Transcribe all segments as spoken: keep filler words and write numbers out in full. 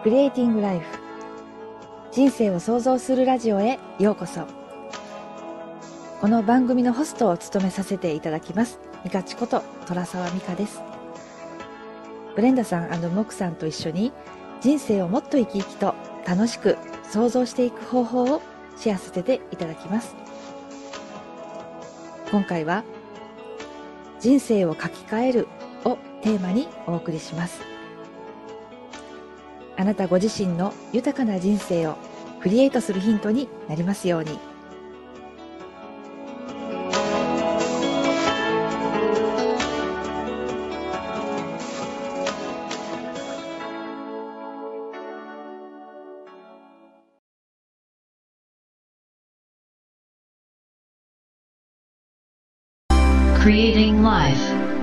クリエイティングライフ、人生を創造するラジオへようこそ。この番組のホストを務めさせていただきますミカチこと虎沢美香です。ブレンダさん&モクさんと一緒に人生をもっと生き生きと楽しく創造していく方法をシェアさせていただきます。今回は人生を書き換えるをテーマにお送りします。あなたご自身の豊かな人生をクリエイトするヒントになりますように。 Creating Life。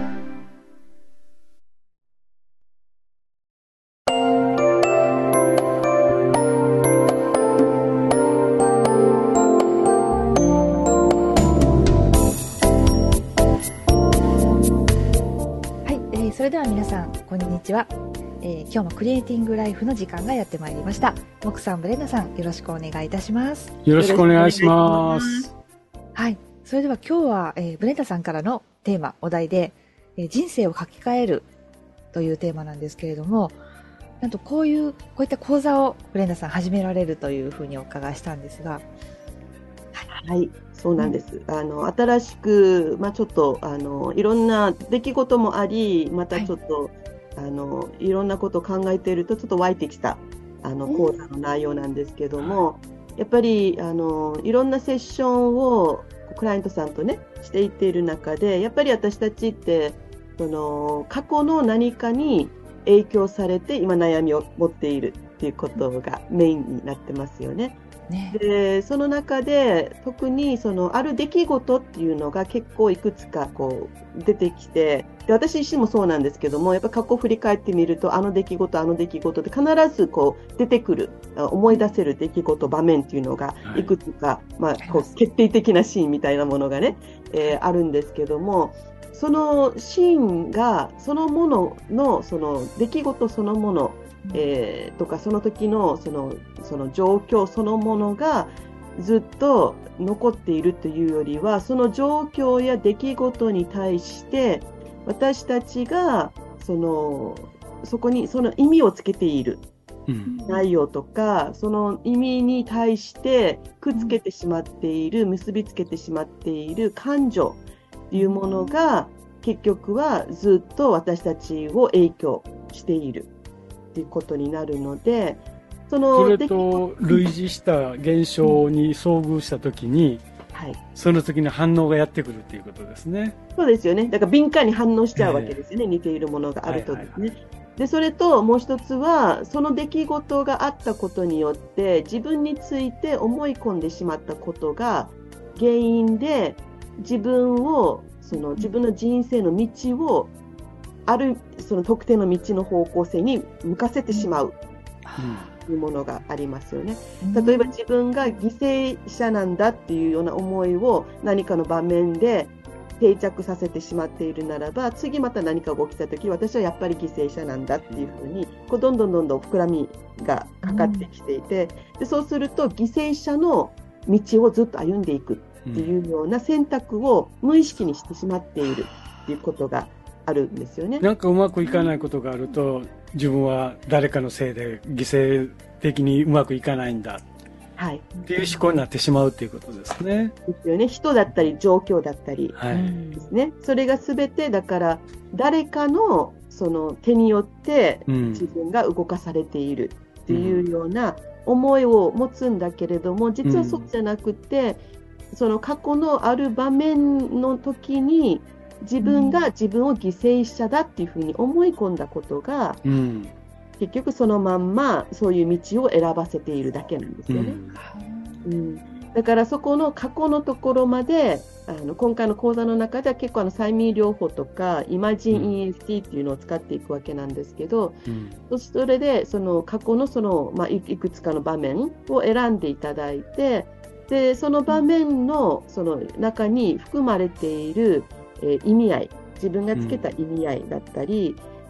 それでは皆さんこんにちは、えー、今日もクリエイティングライフの時間がやってまいりました。モクさん、ブレンダさん、よろしくお願いいたします。 よろしくお願いします。 はい、それでは今日は、えー、ブレンダさんからのテーマ、お題で、えー、人生を書き換えるというテーマなんですけれども、なんとこういうこういった講座をブレンダさん始められるというふうにお伺いしたんですが。 はい、そうなんです。うん、あの新しく、まあ、ちょっとあのいろんな出来事もあり、またちょっと、はい、あのいろんなことを考えているとちょっと湧いてきたあの講座の内容なんですけども、うん、やっぱりあのいろんなセッションをクライアントさんとねしていっている中で、やっぱり私たちってその過去の何かに影響されて今悩みを持っているっていうことがメインになってますよね。ね、でその中で特にそのある出来事っていうのが結構いくつかこう出てきて、で私自身もそうなんですけども、やっぱ過去を振り返ってみると、あの出来事あの出来事で必ずこう出てくる思い出せる出来事場面っていうのがいくつか、はい、まあ、こう決定的なシーンみたいなものがね、えー、あるんですけども、そのシーンがそのもののその出来事そのものえー、とかその時のその、その状況そのものがずっと残っているというよりは、その状況や出来事に対して私たちがそのそこにその意味をつけている内容とか、その意味に対してくっつけてしまっている、結びつけてしまっている感情というものが結局はずっと私たちを影響しているということになるので、そのそれと類似した現象に遭遇したときに、はい、その時の反応がやってくるということですね。 そうですよね。だから敏感に反応しちゃうわけですよね、えー、似ているものがあるとですね、はいはいはい。でそれともう一つは、その出来事があったことによって自分について思い込んでしまったことが原因で、自分をその自分の人生の道をあるその特定の道の方向性に向かせてしまうというものがありますよね。例えば自分が犠牲者なんだっていうような思いを何かの場面で定着させてしまっているならば、次また何かが起きたとき、私はやっぱり犠牲者なんだっていうふうにこうどんどんどんどん膨らみがかかってきていて、でそうすると犠牲者の道をずっと歩んでいくっていうような選択を無意識にしてしまっているっていうことがあるんですよね。 なんかうまくいかないことがあると、自分は誰かのせいで犠牲的にうまくいかないんだ、はい、っていう思考になってしまうっていうことですね。 ですよね。人だったり状況だったりですね、はい、それが全てだから誰かのその手によって自分が動かされているっていうような思いを持つんだけれども、実はそうじゃなくて、うん、その過去のある場面の時に自分が自分を犠牲者だっていうふうに思い込んだことが、うん、結局そのまんまそういう道を選ばせているだけなんですよね。うんうん、だからそこの過去のところまで、あの今回の講座の中では結構あの催眠療法とかイマジン イーエフティー っていうのを使っていくわけなんですけど、うん、それでその過去のその、まあ、いくつかの場面を選んでいただいて、でその場面のその中に含まれている、えー、意味合い、自分がつけた意味合いだったり、うん、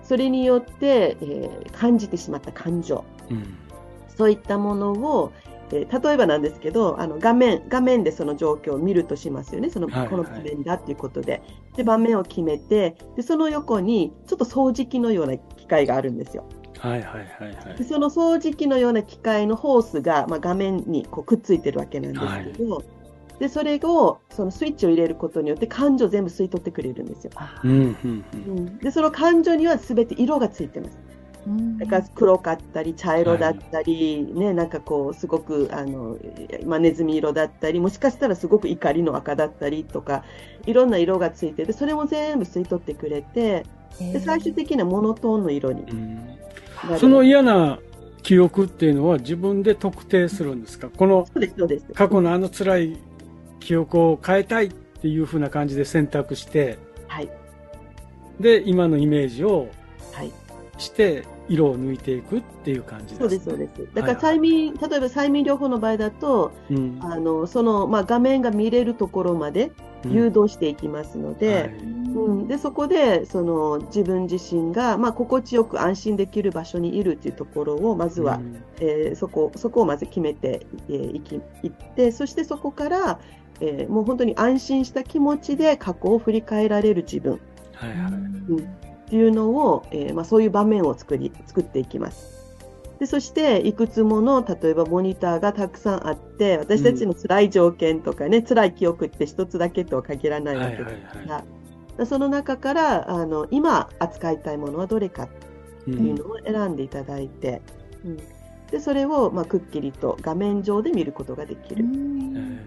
それによって、えー、感じてしまった感情、うん、そういったものを、えー、例えばなんですけど、あの画面、画面でその状況を見るとしますよね。その、はいはい、この場面だっていうことで。で、場面を決めて、で、その横にちょっと掃除機のような機械があるんですよ。 はいはいはいはい。 で、その掃除機のような機械のホースが、まあ、画面にこうくっついてるわけなんですけど、はい、で、それを、そのスイッチを入れることによって感情全部吸い取ってくれるんですよ。うんうんうん、で、その感情には全て色がついてます。だから黒かったり茶色だったり、はい、ね、なんかこうすごくあの、まあ、ネズミ色だったり、もしかしたらすごく怒りの赤だったりとか、いろんな色がついてて、それも全部吸い取ってくれて、で最終的なモノトーンの色に、 うん、その嫌な記憶っていうのは自分で特定するんですか？この過去のあの辛い記憶を変えたいっていう風な感じで選択して、はい、で今のイメージをして色を抜いていくっていう感じですね。そうですそうです。だから催眠、はいはい、例えば催眠療法の場合だと、うん、あのそのまあ画面が見れるところまで誘導していきますので、うんはいうん、でそこでその自分自身がまあ心地よく安心できる場所にいるっていうところをまずは、うんえー、そこそこをまず決めてい、えー、いきいって、そしてそこから、えー、もう本当に安心した気持ちで過去を振り返られる自分。はいはいうんっていうのを、えーまあ、そういう場面を作り作っていきます。でそしていくつもの例えばモニターがたくさんあって、私たちの辛い条件とかね、うん、辛い記憶って一つだけとは限らないわけですから、はいはいはい、その中からあの今扱いたいものはどれかっていうのを選んでいただいて、うんうん、でそれを、まあ、くっきりと画面上で見ることができる。うん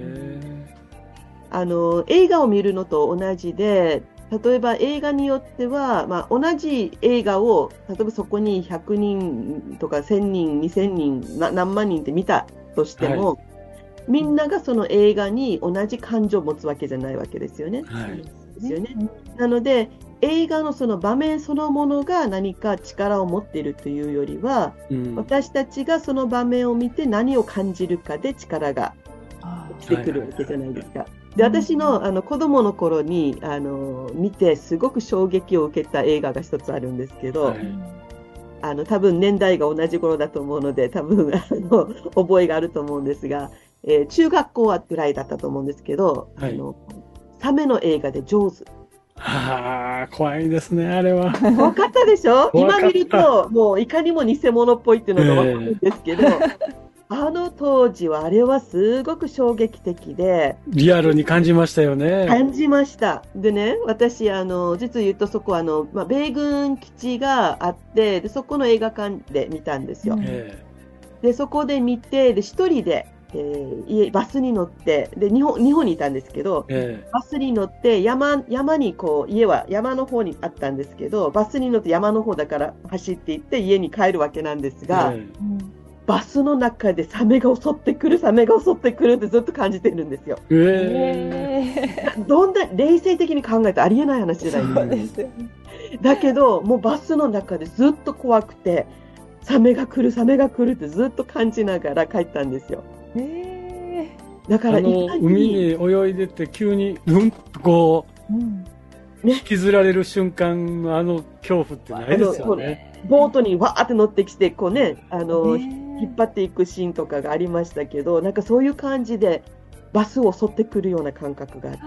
あの映画を見るのと同じで、例えば映画によっては、まあ、同じ映画を例えばそこにひゃくにんとかせんにんにせんにんな何万人って見たとしても、はい、みんながその映画に同じ感情を持つわけじゃないわけですよね。はい、ですよね。なので映画のその場面そのものが何か力を持っているというよりは、うん、私たちがその場面を見て何を感じるかで力が起きてくるわけじゃないですか。で私の、あの子供の頃にあの見てすごく衝撃を受けた映画が一つあるんですけど、はい、あの多分年代が同じ頃だと思うので多分あの覚えがあると思うんですが、えー、中学校ぐらいだったと思うんですけど、はい、あのサメの映画でジョーズ。 はあ、怖いですねあれは。 怖かったでしょ。今見るともういかにも偽物っぽいっていうのが分かるんですけど、えーあの当時はあれはすごく衝撃的でリアルに感じましたよね。 感じました。でね、私あの実を言うとそこはあの、まあ、米軍基地があってでそこの映画館で見たんですよ。うん、でそこで見てで一人で、えー、家バスに乗ってで日本日本にいたんですけど、えー、バスに乗って山山にこう家は山の方にあったんですけどバスに乗って山の方だから走って行って家に帰るわけなんですが。えーうんバスの中でサメが襲ってくるサメが襲ってくるってずっと感じてるんですよ。えー、どんな冷静的に考えてありえない話じゃないですか。だけどもうバスの中でずっと怖くてサメが来るサメが来るってずっと感じながら帰ったんですよ。えー、だからあの海に泳いでて急にうんとこう、うんね、引きずられる瞬間のあの恐怖ってないですよね。 ボートにわーって乗ってきてこうねあの、えー引っ張っていくシーンとかがありましたけど、なんかそういう感じでバスを襲ってくるような感覚があって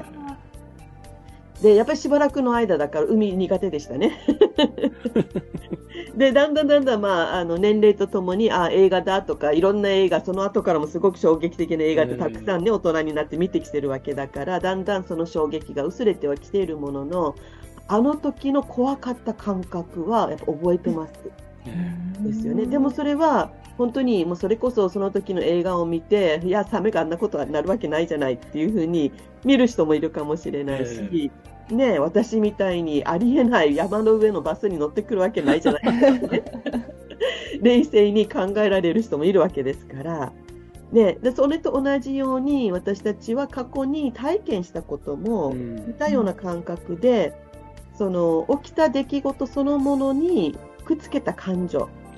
でやっぱりしばらくの間だから海苦手でしたねでだんだんだんだん、まあ、あの年齢とともにあ映画だとかいろんな映画その後からもすごく衝撃的な映画ってたくさんね大人になって見てきてるわけだからだんだんその衝撃が薄れてはきているもののあの時の怖かった感覚はやっぱ覚えてますですよね。でもそれは本当にもうそれこそその時の映画を見ていやサメがあんなことになるわけないじゃないっていう風に見る人もいるかもしれないし、えー、ね私みたいにありえない山の上のバスに乗ってくるわけないじゃないですか、ね、冷静に考えられる人もいるわけですから、ね、でそれと同じように私たちは過去に体験したことも似たような感覚で、うん、その起きた出来事そのものにくっつけた感情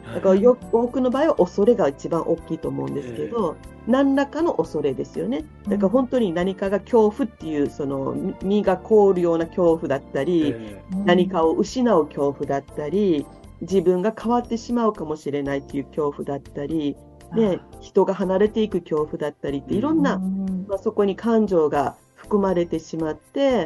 だからよ多くの場合は恐れが一番大きいと思うんですけど、えー、何らかの恐れですよね。だから本当に何かが恐怖っていう、その身が凍るような恐怖だったり、えー、何かを失う恐怖だったり、自分が変わってしまうかもしれないっていう恐怖だったり、ね、人が離れていく恐怖だったりっていろんな、まあ、そこに感情が含まれてしまって、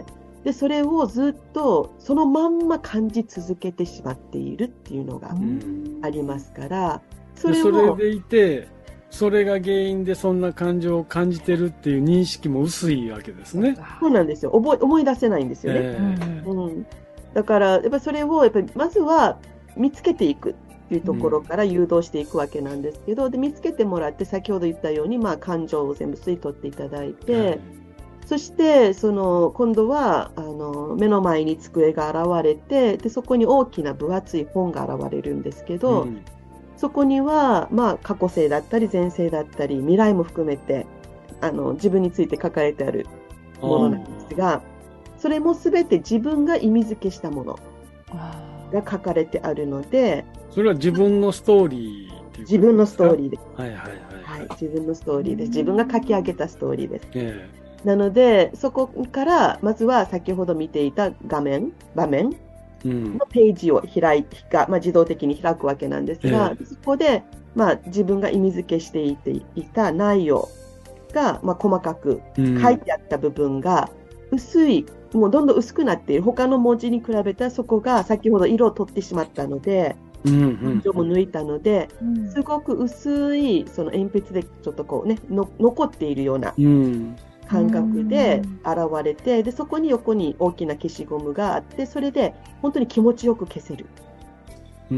でそれをずっとそのまんま感じ続けてしまっているっていうのがありますから、 それをそれでいて、それが原因でそんな感情を感じてるっていう認識も薄いわけですね。 そうなんですよ。覚え思い出せないんですよね。えーうん、だからやっぱそれをやっぱりまずは見つけていくっていうところから誘導していくわけなんですけど、うん、で見つけてもらって、先ほど言ったように、まあ、感情を全部吸い取っていただいて、はい、そしてその今度はあの目の前に机が現れて、でそこに大きな分厚い本が現れるんですけど、うん、そこには、まあ、過去世だったり前世だったり未来も含めてあの自分について書かれてあるものなんですが、それも全て自分が意味付けしたものが書かれてあるので、 それは自分のストーリーっていう、 自分のストーリーです。 はいはいはい、 はい、自分のストーリーです。自分が書き上げたストーリーです。えー、なのでそこからまずは先ほど見ていた画面場面のページを開いて、まあ、自動的に開くわけなんですが、えー、そこで、まあ、自分が意味付けしていていた内容が、まあ、細かく書いてあった部分が薄い、もうどんどん薄くなっている。他の文字に比べたらそこが先ほど色を取ってしまったので、色も抜いたので、すごく薄いその鉛筆でちょっとこうねの残っているような感覚で現れて、でそこに横に大きな消しゴムがあって、それで本当に気持ちよく消せるっていう、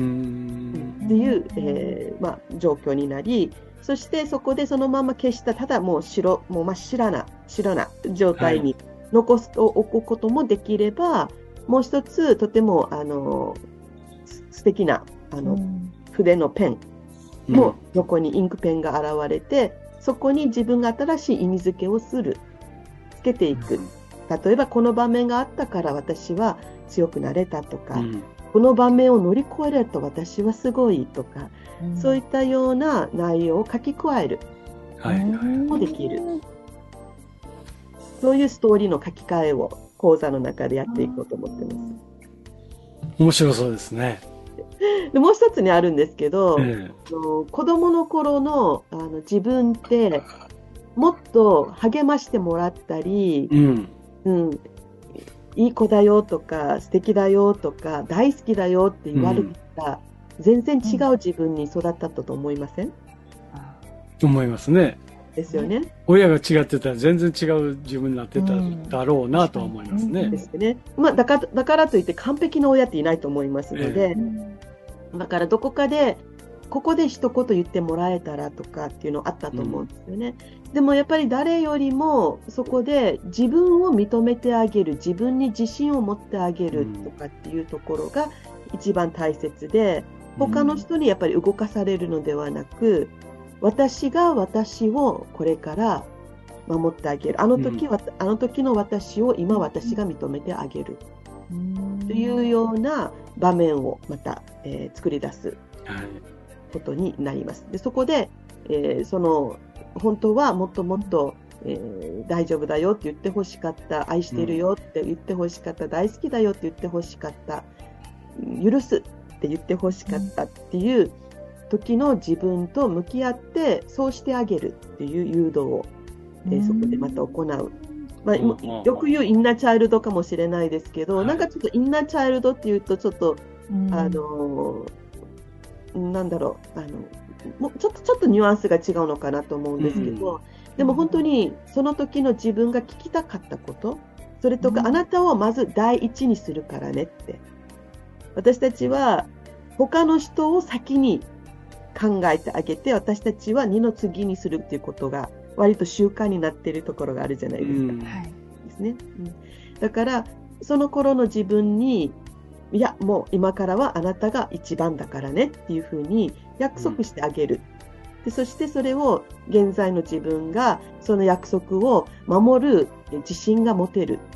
えーまあ、状況になり、そしてそこでそのまま消した、ただもう白、もう真っ白な白な状態に残すと置くこともできれば、はい、もう一つとてもあの素敵なあの、うん、筆のペンも横にインクペンが現れて、うん、そこに自分が新しい意味付けをする、つけていく。例えばこの場面があったから私は強くなれたとか、うん、この場面を乗り越えれると私はすごいとか、うん、そういったような内容を書き加えるもできる、はいはい、そういうストーリーの書き換えを講座の中でやっていこうと思ってます。 面白そうですね。 でもう一つにあるんですけど、ええ、子供の頃の、あの自分ってもっと励ましてもらったり、うんうん、いい子だよとか素敵だよとか大好きだよって言われてた、うん、全然違う自分に育ったと思いません？ と思いますね。 ですよね。 親が違ってたら全然違う自分になってただろうなとは思いますね。うん、 ですね。まあ、だから、だからといって完璧な親っていないと思いますので、えー、だからどこかでここで一言言ってもらえたらとかっていうのあったと思うんですよね。うん、でもやっぱり誰よりもそこで自分を認めてあげる、自分に自信を持ってあげるとかっていうところが一番大切で、他の人にやっぱり動かされるのではなく、私が私をこれから守ってあげる。あの時は、うん、あの時の私を今私が認めてあげる。うん、というような場面をまた、えー、作り出すことになります。で、そこで、えー、その本当はもっともっと、えー、大丈夫だよって言ってほしかった、愛してるよって言ってほしかった、大好きだよって言ってほしかった、許すって言ってほしかったっていう、うん時の自分と向き合ってそうしてあげるっていう誘導を、えー、そこでまた行う、まあ、よく言うインナーチャイルドかもしれないですけど、はい、なんかちょっとインナーチャイルドっていうとちょっとあのなんだろうあのもうちょっとちょっとニュアンスが違うのかなと思うんですけど、うん、でも本当にその時の自分が聞きたかったこと、それとか、うん、あなたをまず第一にするからねって、私たちは他の人を先に考えてあげて、私たちは二の次にするっていうことが割と習慣になっているところがあるじゃないですか。うん、ですね。うん、だからその頃の自分に、いやもう今からはあなたが一番だからねっていうふうに約束してあげる。で、そしてそれを現在の自分がその約束を守る自信が持てる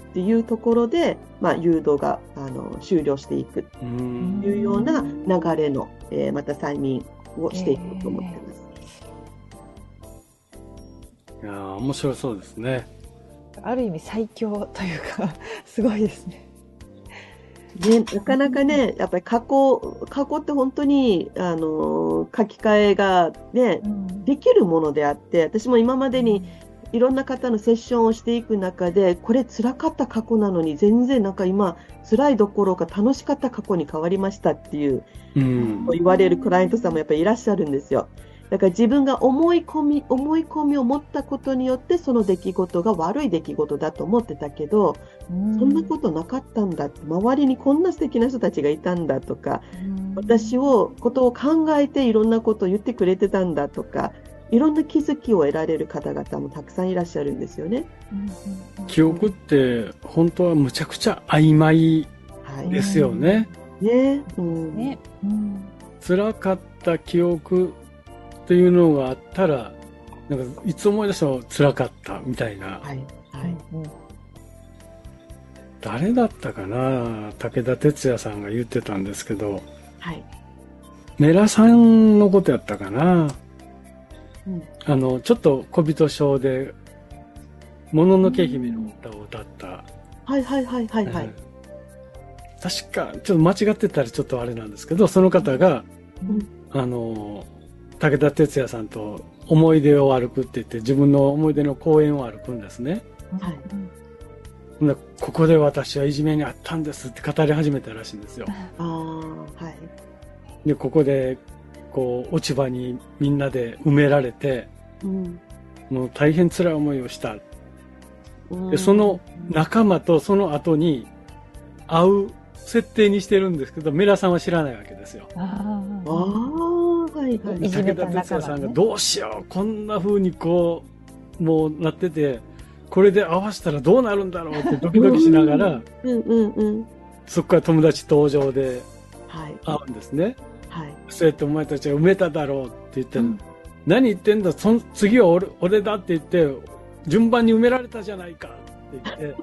っていうところで、まあ、誘導があの終了していくというような流れの、えー、また催眠をしていこうと思ってます。 いやー、面白そうですね。 ある意味最強というかすごいですね。 ね、なかなかね、やっぱり過去、過去って本当に、あの、書き換えがね、うん、できるものであって、私も今までにいろんな方のセッションをしていく中で、これ辛かった過去なのに、全然なんか今、辛いどころか楽しかった過去に変わりましたっていう、うん、言われるクライアントさんもやっぱりいらっしゃるんですよ。だから自分が思い込み、思い込みを持ったことによって、その出来事が悪い出来事だと思ってたけど、そんなことなかったんだって、周りにこんな素敵な人たちがいたんだとか、私を、ことを考えていろんなことを言ってくれてたんだとか、いろんな気づきを得られる方々もたくさんいらっしゃるんですよね。 記憶って本当はむちゃくちゃ曖昧ですよね。 はい、ね、うん、ね、 うん、辛かった記憶っていうのがあったら、なんかいつ思い出しても辛かったみたいな。はいはい、うん、誰だったかな、武田鉄矢さんが言ってたんですけど、はい、メラさんのことやったかな、うん、あのちょっと小人症で「もののけ姫」の歌を歌った、うん、 はいはいはいはいはい、 確かちょっと間違ってたらちょっとあれなんですけど、その方が、うん、あの武田鉄矢さんと思い出を歩くって言って、自分の思い出の公園を歩くんですね。はい、ここで私はいじめにあったんですって語り始めたらしいんですよ。あ、はい、でここでこう落ち葉にみんなで埋められて、うん、もう大変辛い思いをした。でその仲間とその後に会う設定にしてるんですけど、メラさんは知らないわけですよ。ああ、はいはい、武田鉄矢さんがどうしよう、こんな風にこうもうなってて、これで合わせたらどうなるんだろうってドキドキしながら、うんうんうん、そこから友達登場で会うんですね。はい、そうやってお前たちが埋めただろうって言って、うん、何言ってんだ、そ次は 俺, 俺だって言って順番に埋められたじゃないかって言って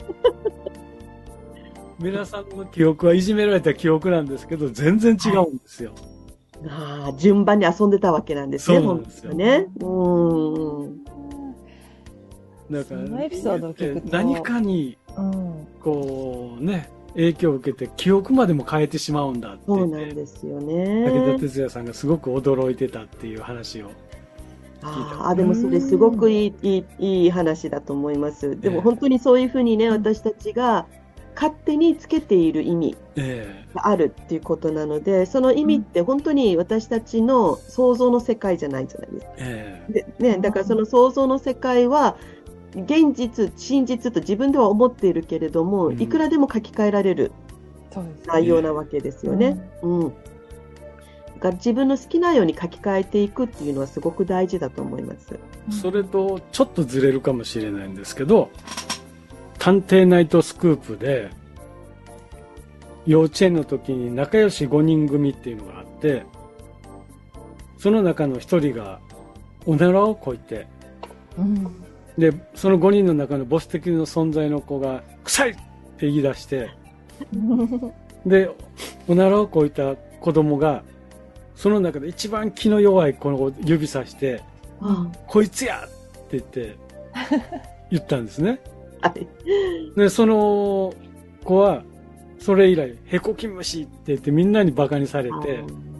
皆さんの記憶はいじめられた記憶なんですけど、全然違うんですよ。 はい、あ、順番に遊んでたわけなんですね。そうなんですよね。うん。 だからそのエピソードを聞くと何かにこうね、影響を受けて記憶までも変えてしまうんだって言って、そうなんですよね。武田鉄矢さんがすごく驚いてたっていう話を聞いた。 ああ、でもそれすごくいい、いい、いい話だと思います。でも本当にそういうふうにね、私たちが勝手につけている意味があるっていうことなので、その意味って本当に私たちの想像の世界じゃないじゃないですか。えーでね、だからその想像の世界は現実、真実と自分では思っているけれども、うん、いくらでも書き換えられる内容なわけですよね。うんうん、だから自分の好きなように書き換えていくっていうのはすごく大事だと思います。 それとちょっとずれるかもしれないんですけど、探偵ナイトスクープで幼稚園の時に仲良しごにん組っていうのがあって、その中のひとりがおならをこいて、うん、でそのごにんの中のボス的な存在の子が臭いって言い出してでおならをこいた子供がその中で一番気の弱い子を指さして、うん、こいつやって言って言ったんですね。でその子はそれ以来へこき虫って言ってみんなにバカにされて、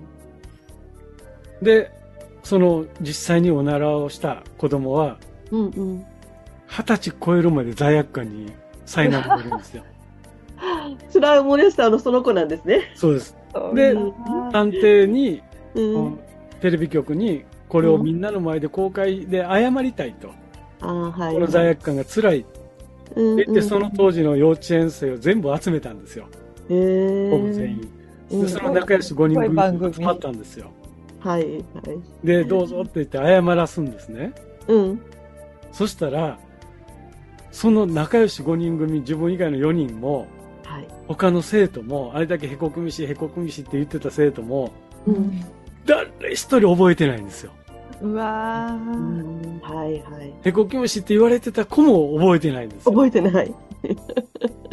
でその実際におならをした子供は二十、うんうん、歳超えるまで罪悪感に苛まれるんですよ。 それは思い出したあのその子なんですね。 そうです。で探偵に、うん、テレビ局にこれをみんなの前で公開で謝りたいと、うん、あ、はい、この罪悪感が辛い、うんうん、でその当時の幼稚園生を全部集めたんですよ。へー、ほぼ全員で、その仲良しごにん組が集まったんですよ。はいはい、でどうぞって言って謝らすんですね。うん、そしたらその仲良しごにん組、自分以外のよにんも、はい、他の生徒もあれだけへこくみしへこくみしって言ってた生徒も、うん、誰一人覚えてないんですよ。うわー、うん、はいはい、へこき虫って言われてた子も覚えてないんですよ。 覚えてない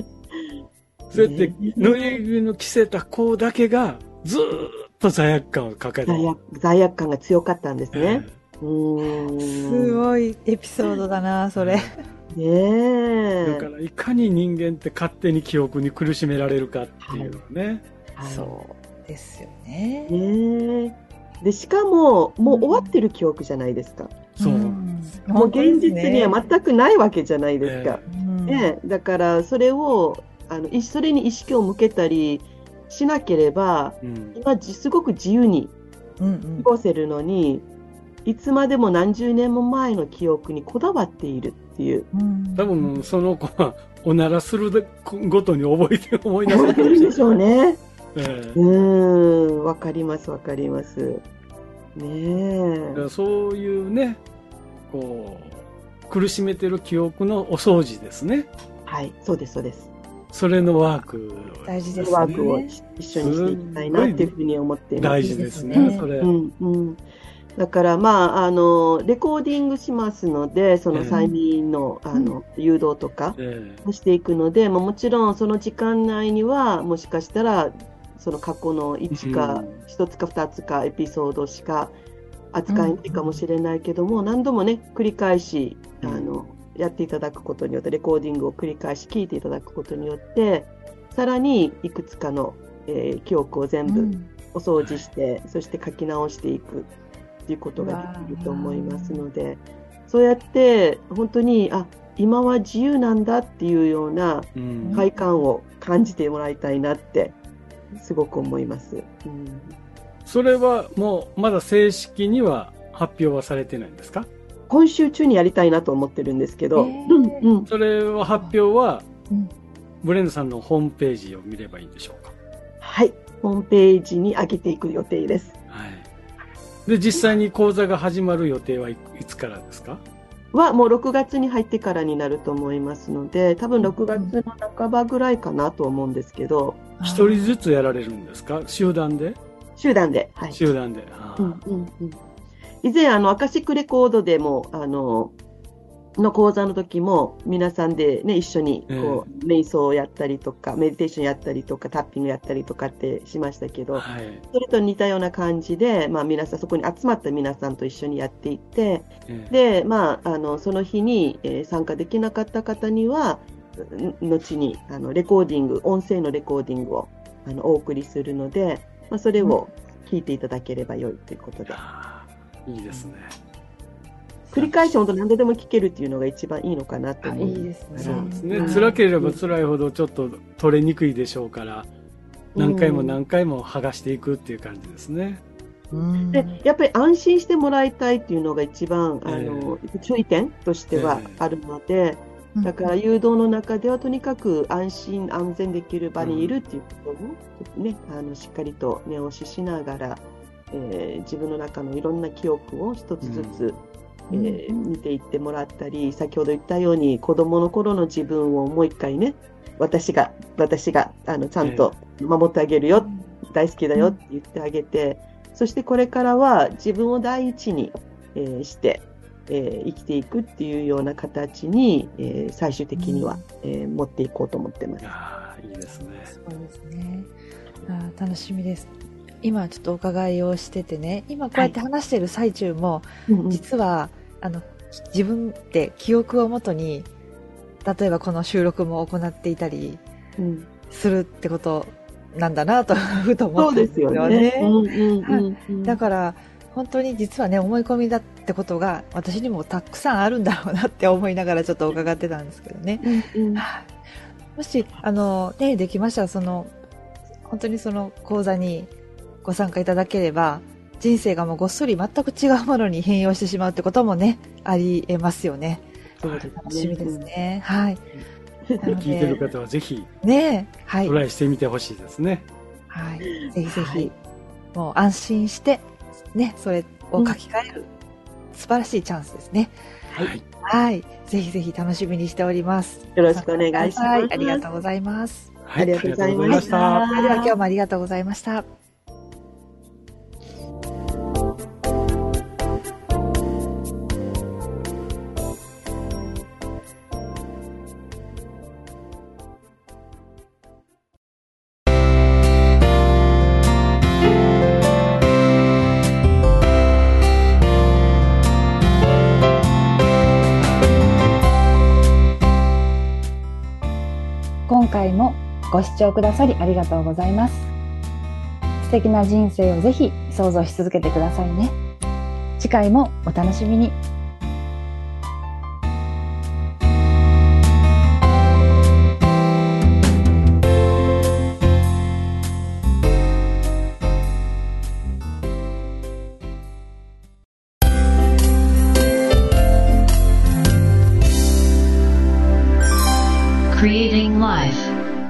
そうやって縫いぐの着せた子だけがずーっと罪悪感を抱えて罪悪罪悪感が強かったんですね。 えうーんすごいエピソードだな、それ。 ねえ。 だからいかに人間って勝手に記憶に苦しめられるかっていうのね。 はい、 そうですよね。 ねえ。で、しかも、もう終わってる記憶じゃないですか。 そう。 んもう現実には全くないわけじゃないですか。 うんねえ、だから、それを、あの、いそれに意識を向けたりしなければ、 うん今、じすごく自由にうんうん過ごせるのに、いつまでも何十年も前の記憶にこだわっているっていう。 うん多分その子はおならするごとに覚えて思い出せ思ってるでしょうね。 ええうーん、わかります、わかります。ねだかえ。 らそういうね、こう、苦しめてる記憶のお掃除ですね。 はい、そうです、そうです。 それのワーク。 大事ですワークをね。 一緒にしていきたいなっていうふうに思っています。 大事ですね、 いいですねそれ。 うんうん、だから、まあ、あのレコーディングしますので、その催眠の、あの誘導とかえをしていくので、まあ、もちろんその時間内には、もしかしたら、その過去のいちか、ひとつかふたつかエピソードしか扱えないかもしれないけども、何度もね、繰り返し、あの、やっていただくことによって、レコーディングを繰り返し聞いていただくことによって、さらにいくつかの、えー記憶を全部お掃除して、そして書き直していくっていうことができると思いますので、そうやって本当に、あ、今は自由なんだっていうようなえうん快感を感じてもらいたいなってすごく思います。うん、 それはもうまだ正式には発表はされてないんですか？ 今週中にやりたいなと思ってるんですけど、 えーうんうん、 それは発表はうんブレンドさんのホームページを見ればいいんでしょうか？ はい、ホームページに上げていく予定です。 はい。で、実際に講座が始まる予定はいいつからですか？ はもうろくがつに入ってからになると思いますので、多分ろくがつの半ばぐらいかなと思うんですけど、 一人ずつやられるんですか？集団で？ 集団で。はい。 集団で。あーうんうんうん、以前、あの、アカシックレコードでも、あの、の講座の時も、皆さんでね、一緒に、こう、瞑想をやったりとか、メディテーションやったりとか、タッピングやったりとかってしましたけど、 はい。 それと似たような感じで、まあ、皆さん、そこに集まった皆さんと一緒にやっていって、 ええで、まあ、あの、その日に、えー参加できなかった方には、ん後に、あの、レコーディング、音声のレコーディングを、あの、お送りするので、まあ、それを聞いていただければ良いということで、 あーいいですね。 繰り返し本当何度でも聞けるっていうのが一番いいのかなと思いいですね。 そうですね。 うん辛ければ辛いほどちょっと取れにくいでしょうから、何回も何回も剥がしていくっていう感じですね。 うんで、やっぱり安心してもらいたいっていうのが一番、あの、注意点としてはあるので、だから誘導の中ではとにかく安心安全できる場にいるっていうことを、ちょっとね、あのしっかりと目押ししながら、えー自分の中のいろんな記憶を一つずつ、 うんえー見ていってもらったり、先ほど言ったように子供の頃の自分をもう一回ね、私が私があのちゃんと守ってあげるよ、大好きだよって言ってあげて、そしてこれからは自分を第一に、えーして、えー生きていくっていうような形に、えー最終的には、えー持っていこうと思ってます。 ああ、いいですね。 そうですね。あー楽しみです。今ちょっとお伺いをしててね、今こうやって話してる最中も、 うんうん実はあの自分で記憶をもとに、例えばこの収録も行っていたりうんするってことなんだなとふと思そうったんですよね。うんうんうんうんだから本当に実はね、思い込みだってことが私にもたくさんあるんだろうなって思いながらちょっと伺ってたんですけどね。 うんうんはいもしあの、ね、できましたらその本当にその講座にご参加いただければ、人生がもうごっそり全く違うものに変容してしまうってこともね、ありえますよね。 そうですね楽しみですね。はい。なの聞いてるで、 方はぜひねえ、はいト。ライしてみてほしいですね。 はい。ぜひぜひ、 はいもう安心して、ね、それを書き換える、素晴らしいチャンスですね。 はいはい。 はい。ぜひぜひ楽しみにしております。 よろしくお願いしますはいありがとうございます。 はい、 ありがとうございましたありがとうございました。 それでは今日もありがとうございました。 回もご視聴くださりありがとうございます。素敵な人生をぜひ想像し続けてくださいね。次回もお楽しみに。 Creating Life